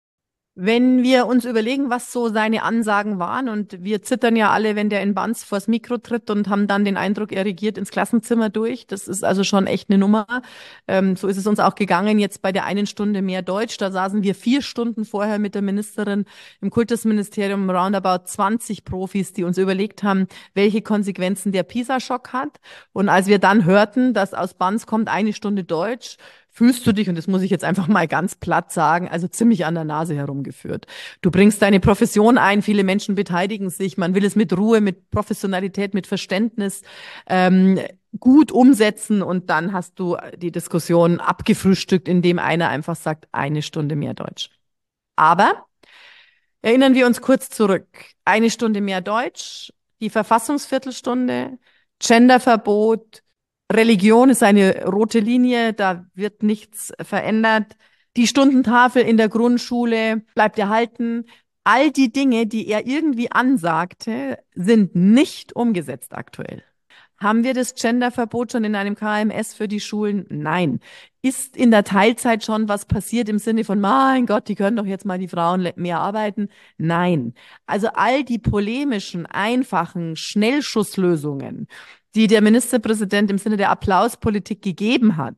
Wenn wir uns überlegen, was so seine Ansagen waren, und wir zittern ja alle, wenn der in Banz vors Mikro tritt und haben dann den Eindruck, er regiert ins Klassenzimmer durch. Das ist also schon echt eine Nummer. Ähm, so ist es uns auch gegangen jetzt bei der einen Stunde mehr Deutsch. Da saßen wir vier Stunden vorher mit der Ministerin im Kultusministerium, roundabout zwanzig Profis, die uns überlegt haben, welche Konsequenzen der PISA-Schock hat. Und als wir dann hörten, dass aus Banz kommt eine Stunde Deutsch, fühlst du dich, und das muss ich jetzt einfach mal ganz platt sagen, also ziemlich an der Nase herumgeführt. Du bringst deine Profession ein, viele Menschen beteiligen sich, man will es mit Ruhe, mit Professionalität, mit Verständnis ähm, gut umsetzen, und dann hast du die Diskussion abgefrühstückt, indem einer einfach sagt, eine Stunde mehr Deutsch. Aber erinnern wir uns kurz zurück. Eine Stunde mehr Deutsch, die Verfassungsviertelstunde, Genderverbot, Religion ist eine rote Linie, da wird nichts verändert. Die Stundentafel in der Grundschule bleibt erhalten. All die Dinge, die er irgendwie ansagte, sind nicht umgesetzt aktuell. Haben wir das Genderverbot schon in einem K M S für die Schulen? Nein. Ist in der Teilzeit schon was passiert im Sinne von, mein Gott, die können doch jetzt mal die Frauen mehr arbeiten? Nein. Also all die polemischen, einfachen Schnellschusslösungen, die der Ministerpräsident im Sinne der Applauspolitik gegeben hat,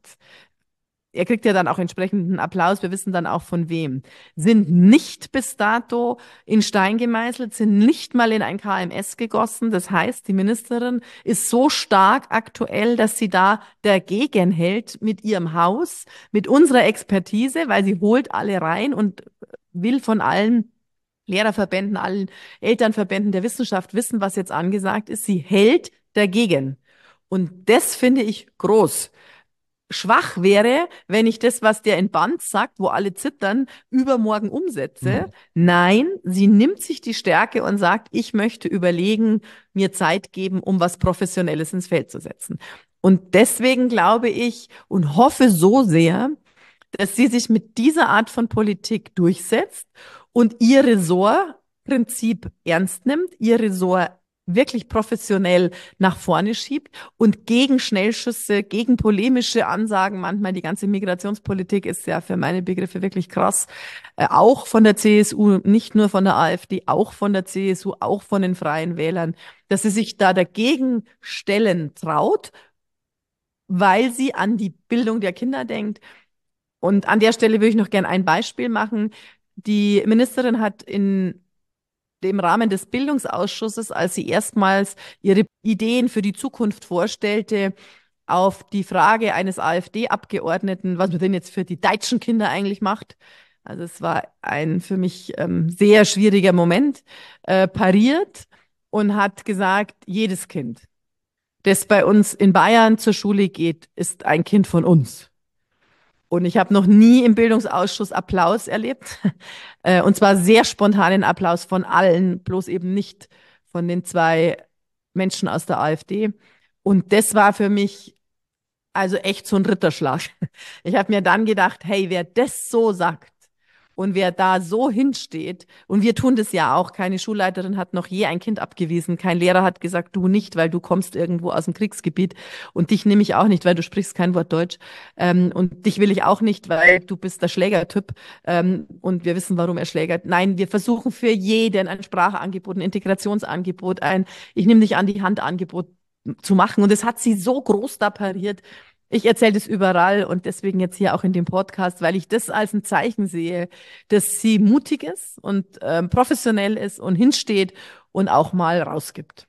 er kriegt ja dann auch entsprechenden Applaus, wir wissen dann auch von wem, sind nicht bis dato in Stein gemeißelt, sind nicht mal in ein K M S gegossen. Das heißt, die Ministerin ist so stark aktuell, dass sie da dagegen hält mit ihrem Haus, mit unserer Expertise, weil sie holt alle rein und will von allen Lehrerverbänden, allen Elternverbänden der Wissenschaft wissen, was jetzt angesagt ist. Sie hält dagegen. Und das finde ich groß. Schwach wäre, wenn ich das, was der in Band sagt, wo alle zittern, übermorgen umsetze. Mhm. Nein, sie nimmt sich die Stärke und sagt, ich möchte überlegen, mir Zeit geben, um was Professionelles ins Feld zu setzen. Und deswegen glaube ich und hoffe so sehr, dass sie sich mit dieser Art von Politik durchsetzt und ihr Ressortprinzip ernst nimmt, ihr Ressort wirklich professionell nach vorne schiebt und gegen Schnellschüsse, gegen polemische Ansagen, manchmal die ganze Migrationspolitik ist ja für meine Begriffe wirklich krass, äh, auch von der C S U, nicht nur von der AfD, auch von der C S U, auch von den Freien Wählern, dass sie sich da dagegen stellen traut, weil sie an die Bildung der Kinder denkt. Und an der Stelle würde ich noch gern ein Beispiel machen. Die Ministerin hat in im Rahmen des Bildungsausschusses, als sie erstmals ihre Ideen für die Zukunft vorstellte, auf die Frage eines AfD-Abgeordneten, was man denn jetzt für die deutschen Kinder eigentlich macht. Also es war ein für mich ähm, sehr schwieriger Moment, äh, pariert und hat gesagt, jedes Kind, das bei uns in Bayern zur Schule geht, ist ein Kind von uns. Und ich habe noch nie im Bildungsausschuss Applaus erlebt. Äh, und zwar sehr spontanen Applaus von allen, bloß eben nicht von den zwei Menschen aus der AfD. Und das war für mich also echt so ein Ritterschlag. Ich habe mir dann gedacht, hey, wer das so sagt und wer da so hinsteht, und wir tun das ja auch, keine Schulleiterin hat noch je ein Kind abgewiesen, kein Lehrer hat gesagt, du nicht, weil du kommst irgendwo aus dem Kriegsgebiet, und dich nehme ich auch nicht, weil du sprichst kein Wort Deutsch, ähm, und dich will ich auch nicht, weil du bist der Schlägertyp, ähm, und wir wissen, warum er schlägert. Nein, wir versuchen für jeden ein Sprachangebot, ein Integrationsangebot, ein Ich nehme dich an die Hand Angebot zu machen. Und es hat sie so groß da pariert. Ich erzähle das überall und deswegen jetzt hier auch in dem Podcast, weil ich das als ein Zeichen sehe, dass sie mutig ist und ähm, professionell ist und hinsteht und auch mal rausgibt.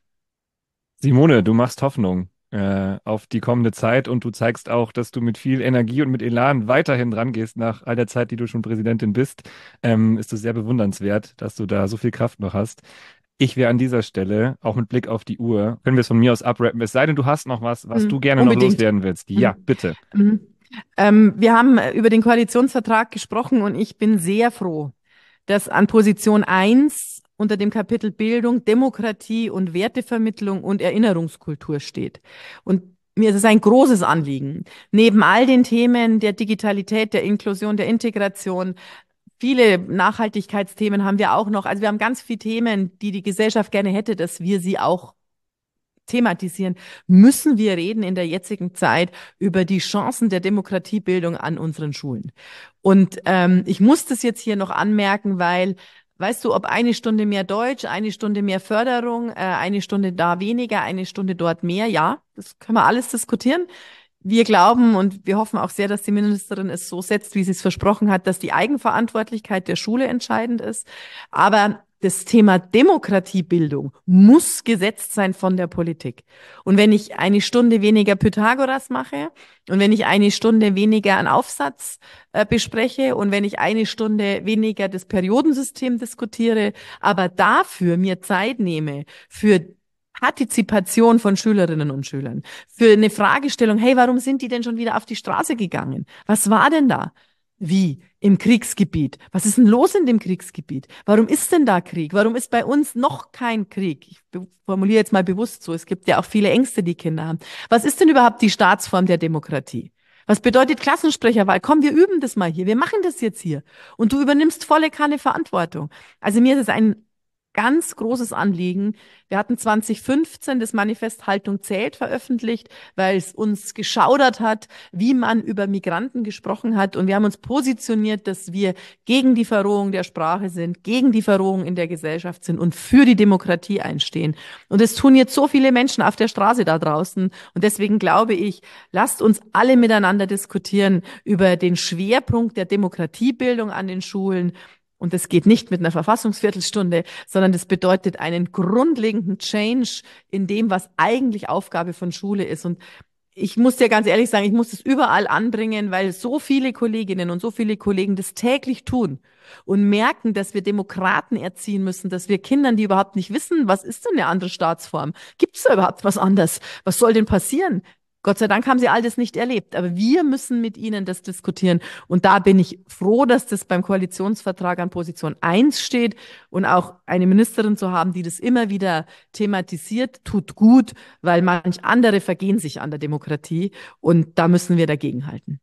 Simone, du machst Hoffnung äh, auf die kommende Zeit und du zeigst auch, dass du mit viel Energie und mit Elan weiterhin dran gehst nach all der Zeit, die du schon Präsidentin bist. Ähm, ist es sehr bewundernswert, dass du da so viel Kraft noch hast. Ich wäre an dieser Stelle, auch mit Blick auf die Uhr, können wir es von mir aus abrappen, es sei denn, du hast noch was, was du Mhm. gerne noch Unbedingt. loswerden willst. Ja, Mhm. bitte. Mhm. Ähm, wir haben äh, über den Koalitionsvertrag gesprochen und ich bin sehr froh, dass an Position eins unter dem Kapitel Bildung, Demokratie und Wertevermittlung und Erinnerungskultur steht. Und mir ist es ein großes Anliegen, neben all den Themen der Digitalität, der Inklusion, der Integration, viele Nachhaltigkeitsthemen haben wir auch noch. Also wir haben ganz viele Themen, die die Gesellschaft gerne hätte, dass wir sie auch thematisieren, müssen wir reden in der jetzigen Zeit über die Chancen der Demokratiebildung an unseren Schulen. Und ähm, ich muss das jetzt hier noch anmerken, weil, weißt du, ob eine Stunde mehr Deutsch, eine Stunde mehr Förderung, äh, eine Stunde da weniger, eine Stunde dort mehr, ja, das können wir alles diskutieren. Wir glauben und wir hoffen auch sehr, dass die Ministerin es so setzt, wie sie es versprochen hat, dass die Eigenverantwortlichkeit der Schule entscheidend ist. Aber das Thema Demokratiebildung muss gesetzt sein von der Politik. Und wenn ich eine Stunde weniger Pythagoras mache und wenn ich eine Stunde weniger einen Aufsatz äh, bespreche und wenn ich eine Stunde weniger das Periodensystem diskutiere, aber dafür mir Zeit nehme für Partizipation von Schülerinnen und Schülern, für eine Fragestellung, hey, warum sind die denn schon wieder auf die Straße gegangen? Was war denn da? Wie? Im Kriegsgebiet. Was ist denn los in dem Kriegsgebiet? Warum ist denn da Krieg? Warum ist bei uns noch kein Krieg? Ich formuliere jetzt mal bewusst so. Es gibt ja auch viele Ängste, die Kinder haben. Was ist denn überhaupt die Staatsform der Demokratie? Was bedeutet Klassensprecherwahl? Komm, wir üben das mal hier. Wir machen das jetzt hier. Und du übernimmst volle Kanne Verantwortung. Also mir ist es ein ganz großes Anliegen. Wir hatten zwanzig fünfzehn das Manifest Haltung zählt veröffentlicht, weil es uns geschaudert hat, wie man über Migranten gesprochen hat. Und wir haben uns positioniert, dass wir gegen die Verrohung der Sprache sind, gegen die Verrohung in der Gesellschaft sind und für die Demokratie einstehen. Und es tun jetzt so viele Menschen auf der Straße da draußen. Und deswegen glaube ich, lasst uns alle miteinander diskutieren über den Schwerpunkt der Demokratiebildung an den Schulen. Und das geht nicht mit einer Verfassungsviertelstunde, sondern das bedeutet einen grundlegenden Change in dem, was eigentlich Aufgabe von Schule ist. Und ich muss dir ganz ehrlich sagen, ich muss das überall anbringen, weil so viele Kolleginnen und so viele Kollegen das täglich tun und merken, dass wir Demokraten erziehen müssen, dass wir Kindern, die überhaupt nicht wissen, was ist denn eine andere Staatsform? Gibt es da überhaupt was anderes? Was soll denn passieren? Gott sei Dank haben sie all das nicht erlebt, aber wir müssen mit ihnen das diskutieren. Und da bin ich froh, dass das beim Koalitionsvertrag an Position eins steht und auch eine Ministerin zu haben, die das immer wieder thematisiert, tut gut, weil manch andere vergehen sich an der Demokratie und da müssen wir dagegenhalten.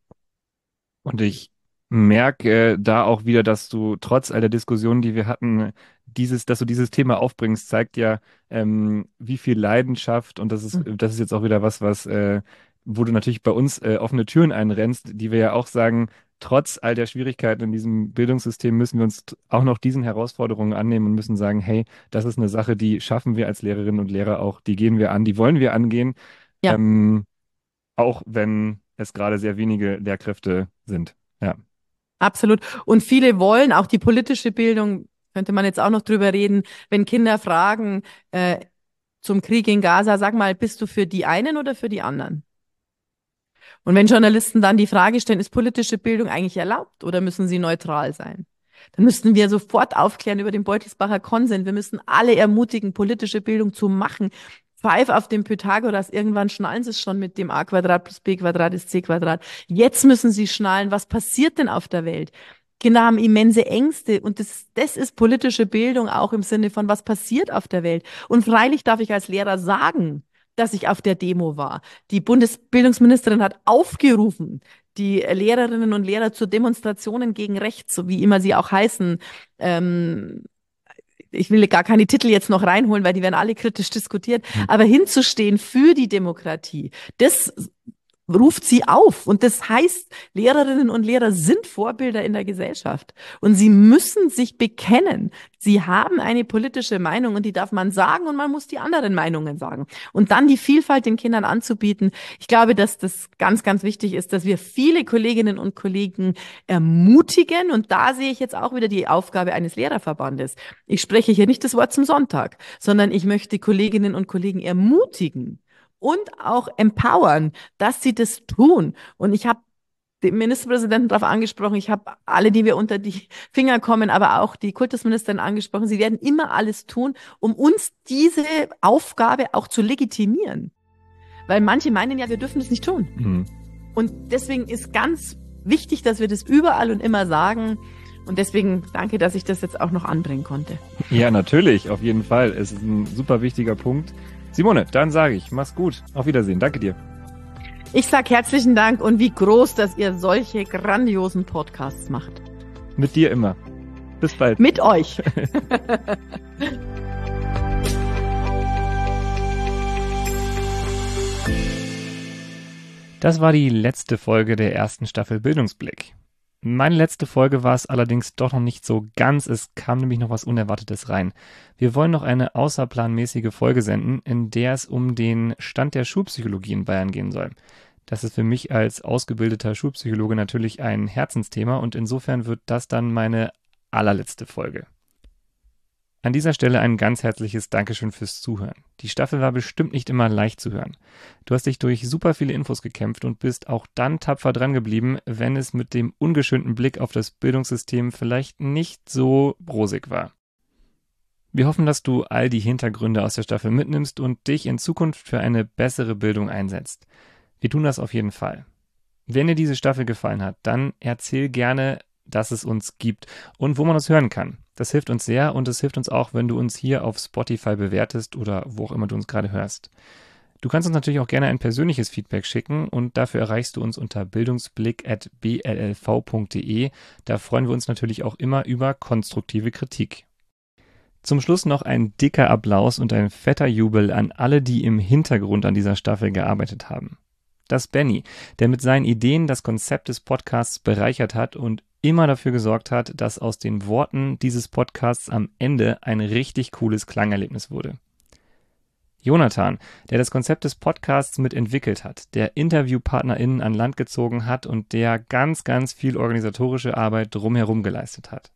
Und ich merke äh, da auch wieder, dass du trotz all der Diskussionen, die wir hatten, dieses, dass du dieses Thema aufbringst, zeigt ja, ähm, wie viel Leidenschaft, und das ist, das ist jetzt auch wieder was, was, äh, wo du natürlich bei uns äh, offene Türen einrennst, die wir ja auch sagen, trotz all der Schwierigkeiten in diesem Bildungssystem müssen wir uns t- auch noch diesen Herausforderungen annehmen und müssen sagen, hey, das ist eine Sache, die schaffen wir als Lehrerinnen und Lehrer auch, die gehen wir an, die wollen wir angehen, Ja. ähm, auch wenn es gerade sehr wenige Lehrkräfte sind. Ja. Absolut. Und viele wollen auch die politische Bildung Könnte man jetzt auch noch drüber reden, wenn Kinder fragen äh, zum Krieg in Gaza, sag mal, bist du für die einen oder für die anderen? Und wenn Journalisten dann die Frage stellen, ist politische Bildung eigentlich erlaubt oder müssen sie neutral sein? Dann müssten wir sofort aufklären über den Beutelsbacher Konsens. Wir müssen alle ermutigen, politische Bildung zu machen. Pfeif auf den Pythagoras, irgendwann schnallen sie es schon mit dem a Quadrat plus b Quadrat ist c Quadrat. Jetzt müssen sie schnallen, was passiert denn auf der Welt? Kinder haben immense Ängste und das, das ist politische Bildung auch im Sinne von, was passiert auf der Welt. Und freilich darf ich als Lehrer sagen, dass ich auf der Demo war. Die Bundesbildungsministerin hat aufgerufen, die Lehrerinnen und Lehrer zu Demonstrationen gegen rechts, so wie immer sie auch heißen. Ähm, ich will gar keine Titel jetzt noch reinholen, weil die werden alle kritisch diskutiert. Hm. Aber hinzustehen für die Demokratie, das ruft sie auf. Und das heißt, Lehrerinnen und Lehrer sind Vorbilder in der Gesellschaft. Und sie müssen sich bekennen. Sie haben eine politische Meinung und die darf man sagen und man muss die anderen Meinungen sagen. Und dann die Vielfalt den Kindern anzubieten. Ich glaube, dass das ganz, ganz wichtig ist, dass wir viele Kolleginnen und Kollegen ermutigen. Und da sehe ich jetzt auch wieder die Aufgabe eines Lehrerverbandes. Ich spreche hier nicht das Wort zum Sonntag, sondern ich möchte Kolleginnen und Kollegen ermutigen und auch empowern, dass sie das tun. Und ich habe den Ministerpräsidenten darauf angesprochen, ich habe alle, die wir unter die Finger kommen, aber auch die Kultusministerin angesprochen. Sie werden immer alles tun, um uns diese Aufgabe auch zu legitimieren. Weil manche meinen ja, wir dürfen das nicht tun. Mhm. Und deswegen ist ganz wichtig, dass wir das überall und immer sagen. Und deswegen danke, dass ich das jetzt auch noch anbringen konnte. Ja, natürlich, auf jeden Fall. Es ist ein super wichtiger Punkt. Simone, dann sage ich, mach's gut. Auf Wiedersehen. Danke dir. Ich sag herzlichen Dank und wie groß, dass ihr solche grandiosen Podcasts macht. Mit dir immer. Bis bald. Mit euch. Das war die letzte Folge der ersten Staffel Bildungsblick. Meine letzte Folge war es allerdings doch noch nicht so ganz, es kam nämlich noch was Unerwartetes rein. Wir wollen noch eine außerplanmäßige Folge senden, in der es um den Stand der Schulpsychologie in Bayern gehen soll. Das ist für mich als ausgebildeter Schulpsychologe natürlich ein Herzensthema und insofern wird das dann meine allerletzte Folge. An dieser Stelle ein ganz herzliches Dankeschön fürs Zuhören. Die Staffel war bestimmt nicht immer leicht zu hören. Du hast dich durch super viele Infos gekämpft und bist auch dann tapfer dran geblieben, wenn es mit dem ungeschönten Blick auf das Bildungssystem vielleicht nicht so rosig war. Wir hoffen, dass du all die Hintergründe aus der Staffel mitnimmst und dich in Zukunft für eine bessere Bildung einsetzt. Wir tun das auf jeden Fall. Wenn dir diese Staffel gefallen hat, dann erzähl gerne, dass es uns gibt und wo man uns hören kann. Das hilft uns sehr und es hilft uns auch, wenn du uns hier auf Spotify bewertest oder wo auch immer du uns gerade hörst. Du kannst uns natürlich auch gerne ein persönliches Feedback schicken und dafür erreichst du uns unter bildungsblick at b l l v punkt d e. Da freuen wir uns natürlich auch immer über konstruktive Kritik. Zum Schluss noch ein dicker Applaus und ein fetter Jubel an alle, die im Hintergrund an dieser Staffel gearbeitet haben. Das Benny, der mit seinen Ideen das Konzept des Podcasts bereichert hat und immer dafür gesorgt hat, dass aus den Worten dieses Podcasts am Ende ein richtig cooles Klangerlebnis wurde. Jonathan, der das Konzept des Podcasts mitentwickelt hat, der InterviewpartnerInnen an Land gezogen hat und der ganz, ganz viel organisatorische Arbeit drumherum geleistet hat.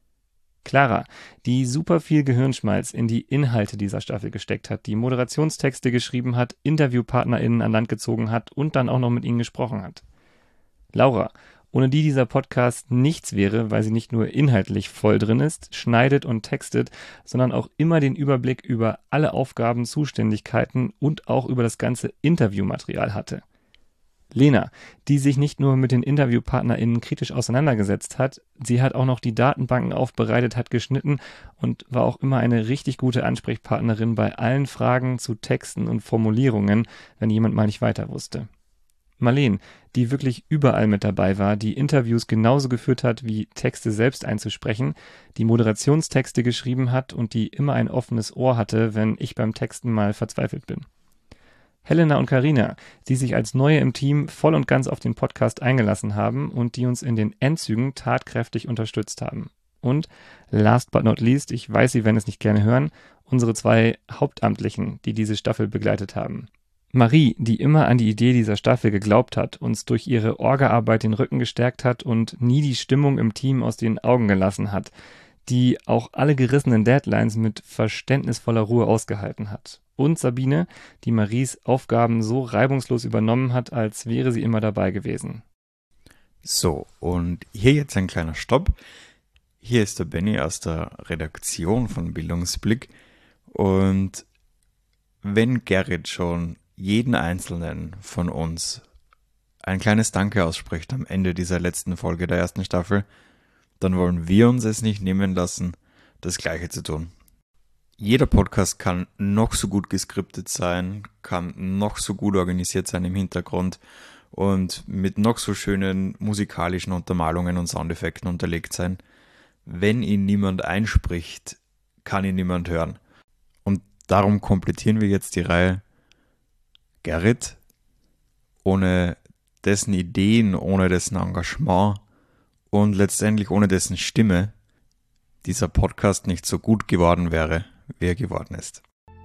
Clara, die super viel Gehirnschmalz in die Inhalte dieser Staffel gesteckt hat, die Moderationstexte geschrieben hat, InterviewpartnerInnen an Land gezogen hat und dann auch noch mit ihnen gesprochen hat. Laura, ohne die dieser Podcast nichts wäre, weil sie nicht nur inhaltlich voll drin ist, schneidet und textet, sondern auch immer den Überblick über alle Aufgaben, Zuständigkeiten und auch über das ganze Interviewmaterial hatte. Lena, die sich nicht nur mit den InterviewpartnerInnen kritisch auseinandergesetzt hat, sie hat auch noch die Datenbanken aufbereitet, hat geschnitten und war auch immer eine richtig gute Ansprechpartnerin bei allen Fragen zu Texten und Formulierungen, wenn jemand mal nicht weiter wusste. Marleen, die wirklich überall mit dabei war, die Interviews genauso geführt hat, wie Texte selbst einzusprechen, die Moderationstexte geschrieben hat und die immer ein offenes Ohr hatte, wenn ich beim Texten mal verzweifelt bin. Helena und Carina, die sich als Neue im Team voll und ganz auf den Podcast eingelassen haben und die uns in den Endzügen tatkräftig unterstützt haben. Und last but not least, ich weiß, Sie werden es nicht gerne hören, unsere zwei Hauptamtlichen, die diese Staffel begleitet haben. Marie, die immer an die Idee dieser Staffel geglaubt hat, uns durch ihre Orga-Arbeit den Rücken gestärkt hat und nie die Stimmung im Team aus den Augen gelassen hat. die auch alle gerissenen Deadlines mit verständnisvoller Ruhe ausgehalten hat. Und Sabine, die Maries Aufgaben so reibungslos übernommen hat, als wäre sie immer dabei gewesen. So, und hier jetzt ein kleiner Stopp. Hier ist der Benny aus der Redaktion von Bildungsblick. Und wenn Gerrit schon jeden Einzelnen von uns ein kleines Danke ausspricht am Ende dieser letzten Folge der ersten Staffel, dann wollen wir uns es nicht nehmen lassen, das Gleiche zu tun. Jeder Podcast kann noch so gut geskriptet sein, kann noch so gut organisiert sein im Hintergrund und mit noch so schönen musikalischen Untermalungen und Soundeffekten unterlegt sein. Wenn ihn niemand einspricht, kann ihn niemand hören. Und darum komplettieren wir jetzt die Reihe. Gerrit, ohne dessen Ideen, ohne dessen Engagement und letztendlich ohne dessen Stimme dieser Podcast nicht so gut geworden wäre, wie er geworden ist.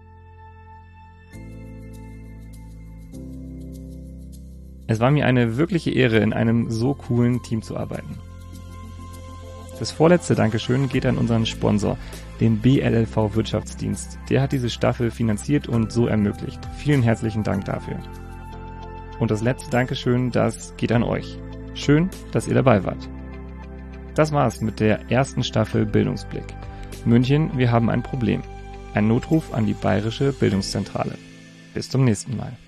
Es war mir eine wirkliche Ehre, in einem so coolen Team zu arbeiten. Das vorletzte Dankeschön geht an unseren Sponsor, den B L L V Wirtschaftsdienst. Der hat diese Staffel finanziert und so ermöglicht. Vielen herzlichen Dank dafür. Und das letzte Dankeschön, das geht an euch. Schön, dass ihr dabei wart. Das war's mit der ersten Staffel Bildungsblick. München, wir haben ein Problem. Ein Notruf an die Bayerische Bildungszentrale. Bis zum nächsten Mal.